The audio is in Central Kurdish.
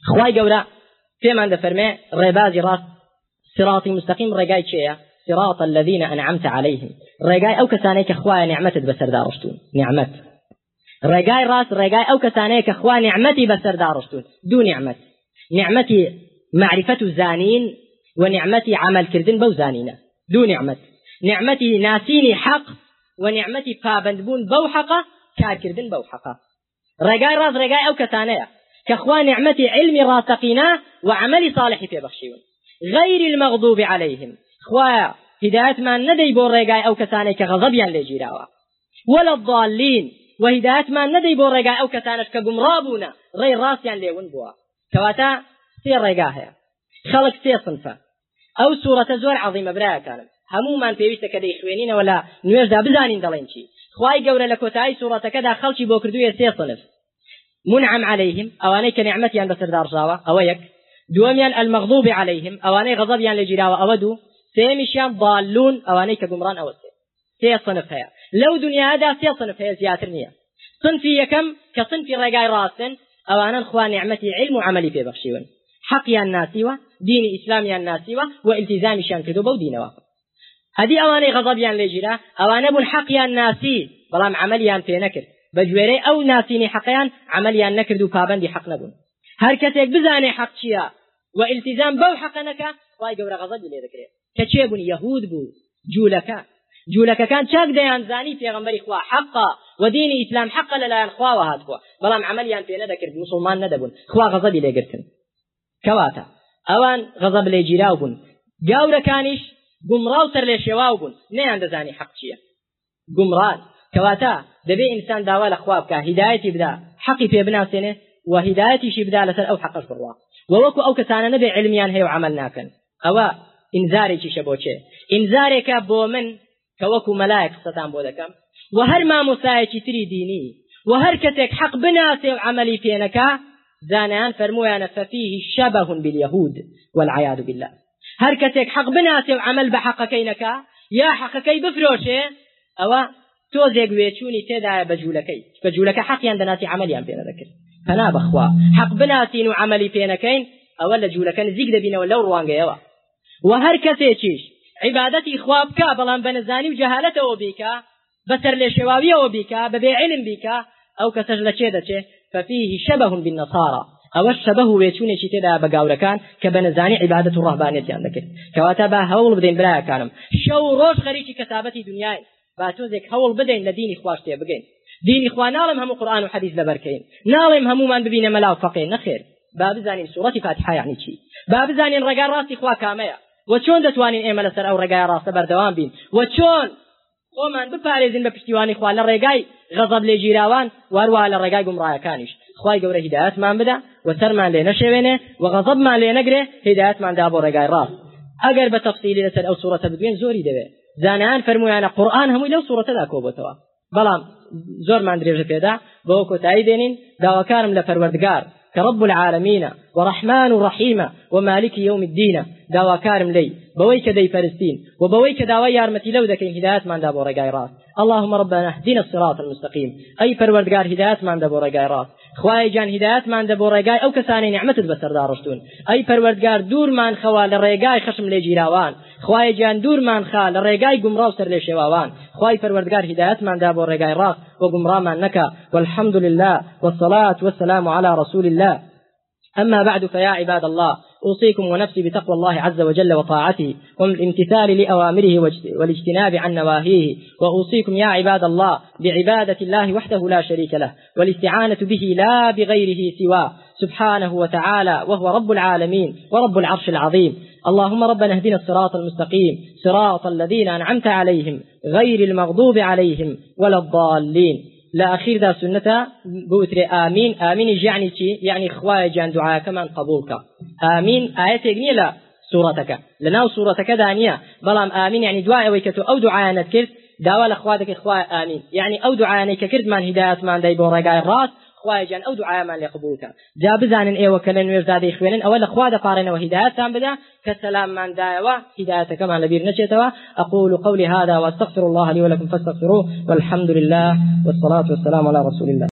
خواي جورا فيما عند فرماء ربازي راس صراط مستقيم رجاي شيء صراط الذين أنعمت عليهم رجاي أو كسانيك أخويا نعمت بسر دارشتون نعمت رجاي راس رجاي أو كسانيك أخويا نعمتي بسر دارشتون دو نعمتي معرفة الزانين ونعمتي عمل كردن بو زانينا دو نعمتي ناسيني حق ونعمتي بابندبون بو حقه كار كردن بو حقه رجاي راس رجاي أو كسانيك كأخوان نعمتي علمي راسقينا وعملي صالح في بخشيون غير المغضوب عليهم خوايا هداية ما ندي بوريقاي أو كساني كغضبيان لجيراوا ولا الضالين وهداية ما ندي بوريقاي أو كسانش كقمرابونا غير راسيان ليون بوا كواتا سير ريقاها خلق سير صنفة أو سورة زور عظيمة برايا كانت همو من بيوشتك دي خوينين ولا نويش دا بزانين دلينشي خواي قورا لكوتاي سورة كدا خلشي بوكردوية سير صنف منعم عليهم أواني كنعمتيان بسر دارجاوا أويك دوميان المغضوب عليهم أواني غضبيان لجراوا أودو سيمشيان ضالون أواني كقمران أو سي صنف هيا لو دنيا هذا سي صنف هيا زياترنية صنفي يكم كصنفي رقاي راسن أوانا الخوان نعمتي علم وعملي في بخشيون حقيا الناسيوة دين إسلاميا الناسيوة والتزامي شان كذوبة ودينوا هذه أواني غضبيان لجرا أوانا بون حقيا الناسي بلام عمليان في نكر بجويري أو ناسيني حقيان عمليان نكردو بابندي حق نبون هر كسيك بزاني حق شيا والتزام بو حقنك واي قورا غضب لي ذكره كچيبون يهود بو جولك كان چاك ديان زاني في غنبري خوا حقا ودين إسلام حقا للا خوا وهات خوا بلام عمليان في ندكر مسلمان ندبون خوا غضب لي قرتن كواتا اوان غضب لي جيراوبون قورا كانش قمراو سر لي شواوبون نيان دزاني حق شيا قمران كواتا دبي إنسان داوال أخوابك هدايتي بدا حقي في ابناء سنة وهدايتي شي بدا لسر أو حق الفروا ووكو أو كسانا نبي علميان هي وعملناكن أو إنذاري شي شبوشي إنذاري كابو من كوكو ملايك ستان بودكم وهر ما مسايشي تري ديني وهر كتك حق بناسي وعملي فينك زانان فرمويانا ففيه شبه باليهود والعياذ بالله هر كتك حق بناسي وعمل بحقكينك يا حقكي بفروشي أو توزيق ويتشوني تدعي بجولك حقيا دناسي عمليا بينا ذكر فنا بخوا حق بناسي وعملي فينكين أولا جولك نزيق دبينا ولا روانجا يوا وهر كسيتشيش عبادتي إخوابك بلان بنزاني وجهالته وبيكا بسر لشواوية وبيكا ببي علم بيكا أو كسجل شيدته ففيه شبه بالنصارى أو الشبه ويتشوني شتدا بقاوركان كبنزاني عبادة الرهبانية عندك كواتبا هول بدين بلايا كانم شو روش خريشي كتابتي دنياي باتوزك هول بدين لدين إخواشتي بقين دين إخوان نالم هم قرآن وحديث لبركين نالم همو من ببين ملاو فقين نخير باب زانين سورة فاتحة يعني شي باب زانين رقا راس إخوا كامية وچون دتوانين إيمال سر أو رقا راس بردوان بين وچون ومن بپاريزين بپشتيوان إخوان لرقاي غضب لجيراوان واروا لرقاي قمرايا كانش خواهي قوله هدايات من بدا وسر من لي نشوينه وغضب من لي نقره هدايات من دابو رقاي راس أقر بتفصيلي لسر أو سورة بدوين زوري دبي زانان فرمويانا قرآن همو لو سورة دا كوبتوا بلام زور من دريجة بيدا بوكو تايدين داوكارم لفروردقار كرب العالمين ورحمن رحيم ومالك يوم الدين داوكارم لي بويك دي فلسطين وبويك داوي يارمتي لو ذكين هدايات من دابو رقاي راس اللهم ربنا اهدنا الصراط المستقيم أي فروردقار هدايات من دابو رقاي راس خواهي جان هدايات من دابو رقاي أو كساني نعمت بسر دارشتون أي فروردقار دور من خوال الرقاي خشم لي جيراوان خواهي جان دور من خال الرقاي قمراو سر لي شواوان خواهي فروردقار هدايات من دابو رقاي راس وقمرا من نكا والحمد لله والصلاة والسلام على رسول الله أما بعد فيا عباد الله أوصيكم ونفسي بتقوى الله عز وجل وطاعته والامتثال لأوامره والاجتناب عن نواهيه وأوصيكم يا عباد الله بعبادة الله وحده لا شريك له والاستعانة به لا بغيره سواه سبحانه وتعالى وهو رب العالمين ورب العرش العظيم اللهم ربنا اهدنا الصراط المستقيم صراط الذين أنعمت عليهم غير المغضوب عليهم ولا الضالين لا أخير ذا سنة بوتر آمين آمين يعني شيء يعني خواي جان دعاء كمان قبولك آمين آية يقني لا سورتك لنا سورتك دانية بلام آمين يعني دعاء ويكتو أو دعاء نذكر دعوة لأخواتك إخوة آمين يعني أو دعاء نكرد من هداية من دايبون رقاء الراس خواي جان أو دعاء من لقبولك جاب زانن إيه وكلن ويرزاد إخوانن أول أخوات قارن وهداية تام بدا كسلام من دايوة هداية كمان لبير نشيتوا أقول قولي هذا واستغفر الله لي ولكم فاستغفروه والحمد لله والصلاة والسلام على رسول الله.